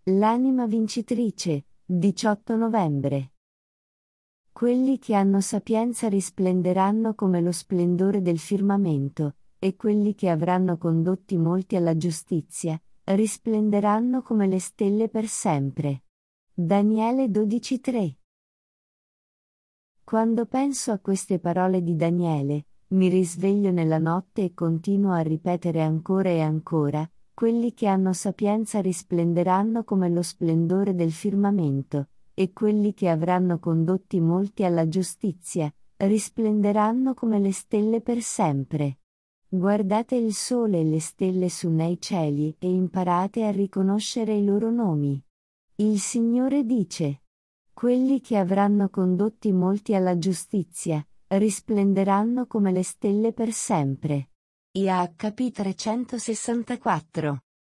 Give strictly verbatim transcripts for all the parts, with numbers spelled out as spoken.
L'anima vincitrice, diciotto novembre. Quelli che hanno sapienza risplenderanno come lo splendore del firmamento, e quelli che avranno condotti molti alla giustizia, risplenderanno come le stelle per sempre. Daniele dodici tre. Quando penso a queste parole di Daniele, mi risveglio nella notte e continuo a ripetere ancora e ancora: quelli che hanno sapienza risplenderanno come lo splendore del firmamento, e quelli che avranno condotti molti alla giustizia, risplenderanno come le stelle per sempre. Guardate il sole e le stelle su nei cieli e imparate a riconoscere i loro nomi. Il Signore dice: quelli che avranno condotti molti alla giustizia, risplenderanno come le stelle per sempre. I H P trecentosessantaquattro.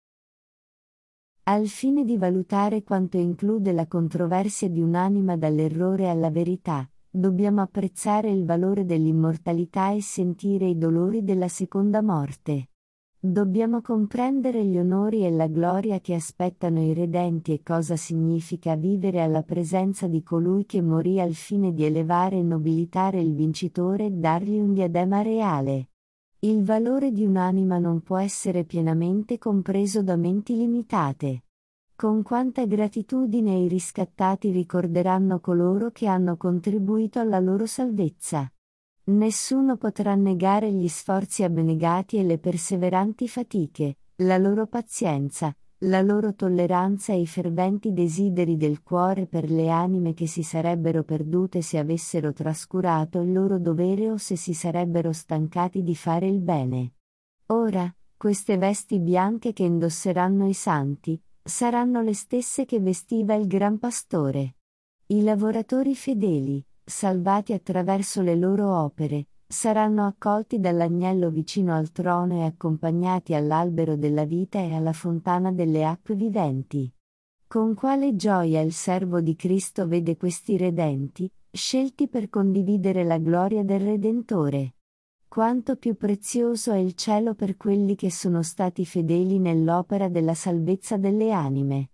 Al fine di valutare quanto include la controversia di un'anima dall'errore alla verità, dobbiamo apprezzare il valore dell'immortalità e sentire i dolori della seconda morte. Dobbiamo comprendere gli onori e la gloria che aspettano i redenti e cosa significa vivere alla presenza di colui che morì al fine di elevare e nobilitare il vincitore e dargli un diadema reale. Il valore di un'anima non può essere pienamente compreso da menti limitate. Con quanta gratitudine i riscattati ricorderanno coloro che hanno contribuito alla loro salvezza. Nessuno potrà negare gli sforzi abnegati e le perseveranti fatiche, la loro pazienza, la loro tolleranza e i ferventi desideri del cuore per le anime che si sarebbero perdute se avessero trascurato il loro dovere o se si sarebbero stancati di fare il bene. Ora, queste vesti bianche che indosseranno i santi, saranno le stesse che vestiva il Gran Pastore. I lavoratori fedeli, salvati attraverso le loro opere, saranno accolti dall'agnello vicino al trono e accompagnati all'albero della vita e alla fontana delle acque viventi. Con quale gioia il servo di Cristo vede questi redenti, scelti per condividere la gloria del Redentore. Quanto più prezioso è il cielo per quelli che sono stati fedeli nell'opera della salvezza delle anime.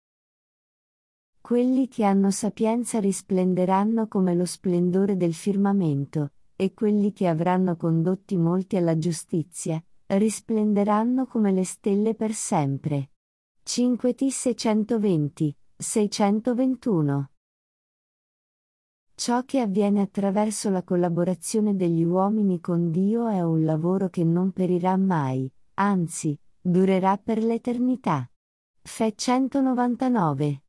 Quelli che hanno sapienza risplenderanno come lo splendore del firmamento, e quelli che avranno condotti molti alla giustizia, risplenderanno come le stelle per sempre. cinque T seicentoventi, seicentoventuno. Ciò che avviene attraverso la collaborazione degli uomini con Dio è un lavoro che non perirà mai, anzi, durerà per l'eternità. Fe centonovantanove.